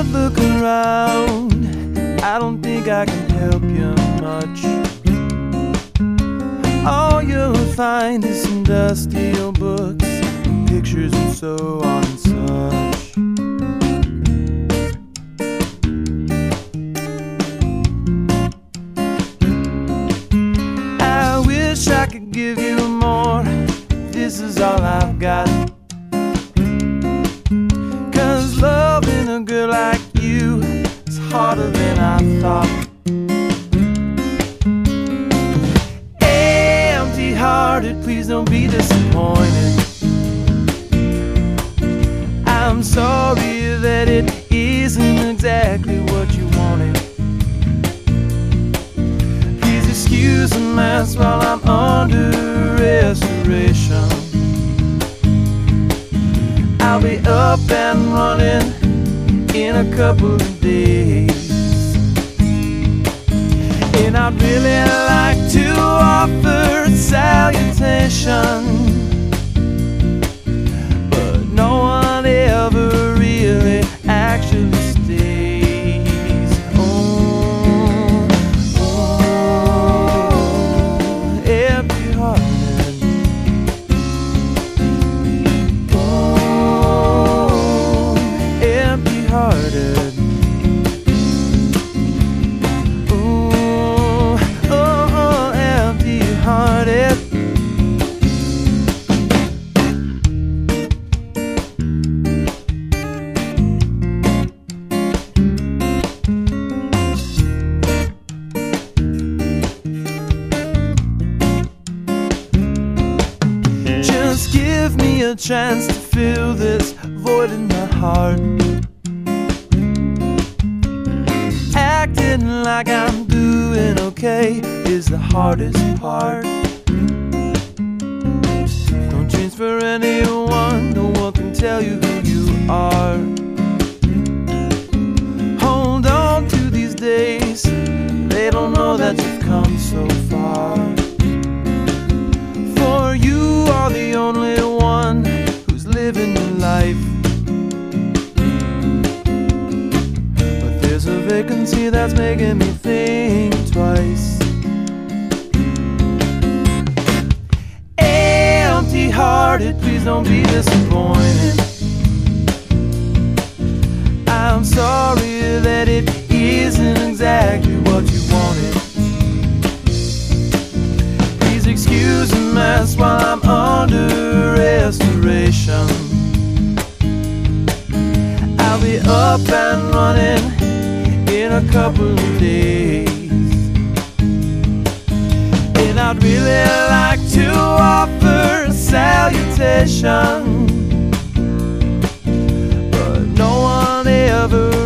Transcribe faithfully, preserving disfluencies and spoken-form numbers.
look around, I don't think I can help you much. All you'll find is some dusty old books, pictures and so on and such. I wish I could give you more, this is all I've got. 'Cause loving a girl like you is harder than I thought. Empty-hearted, please don't be disappointed. I'm sorry that it isn't exactly what you wanted. Please excuse the mess while I'm under restoration. I'll be up and running in a couple of days, and I'd really like to offer a salutation, but no one ever really actually stays. Oh, oh, empty-hearted. Oh, empty-hearted. Just give me a chance to fill this void in my heart. Acting like I'm doing okay is the hardest part. Don't change for anyone, no one can tell you who you are. Hold on to these days, they don't know that you've come so far. For you are the only one who's living your life. But there's a vacancy that's making me think twice. Empty-hearted, please don't be disappointed. I'm sorry that it isn't exactly what you wanted. Please excuse the mess while I'm under restoration. I'll be up and running in a couple of days, and I'd really like to offer a salutation, but no one ever